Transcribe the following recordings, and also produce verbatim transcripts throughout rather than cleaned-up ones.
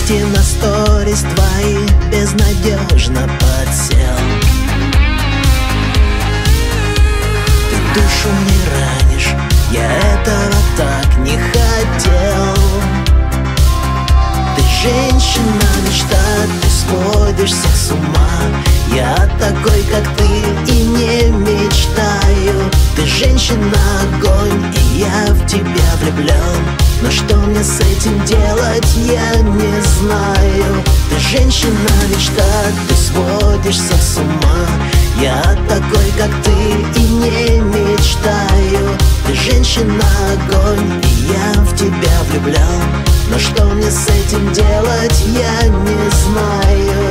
Гляди на сторис твои, безнадежно подсел. Ты душу не ранишь, я этого так не хотел. Ты женщина мечта, ты сводишься с ума. Я такой, как ты, и не мечтаю. Ты женщина огонь, и я в тебя влюблен. Но что мне с этим делать, я не знаю. Ты женщина мечта, ты сводишься с ума. Я такой, как ты, и не мечтаю. Ты женщина огонь, и я в тебя влюблен. Но что мне с этим делать, я не знаю.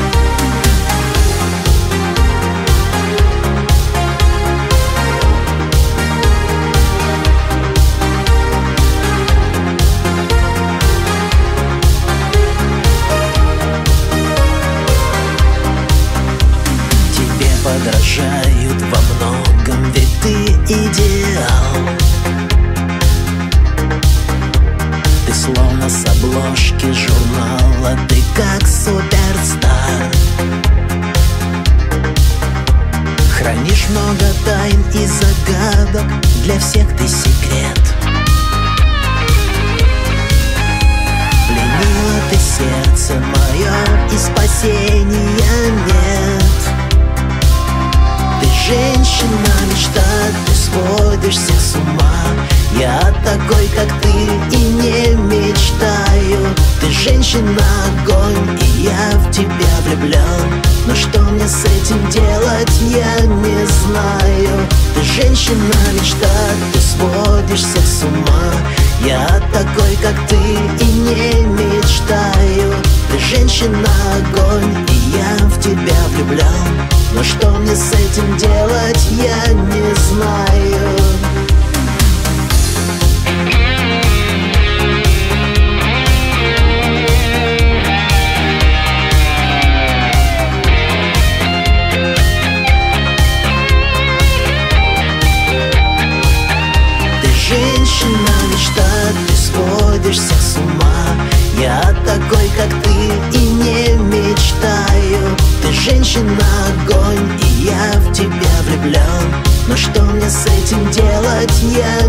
Подражают во многом, ведь ты идеал. Ты словно с обложки журнала, ты как суперстар. Хранишь много тайн и загадок, для всех ты секрет. Пленила ты сердце мое, и спасения нет. Женщина мечта, ты сводишься с ума. Я такой, как ты, и не мечтаю. Ты женщина огонь, и я в тебя влюблен. Но что мне с этим делать, я не знаю. Ты женщина мечта, ты сводишься с ума. Я такой, как ты, и не мечтаю. Ты женщина огонь, и я в тебя влюблен. Но что мне с этим делать, я не знаю. Ты женщина мечта, ты сводишься с ума. Я такой, как ты, и не мечтаю. Ты женщина огонь, и я в тебя влюблен. Но что мне с этим делать, я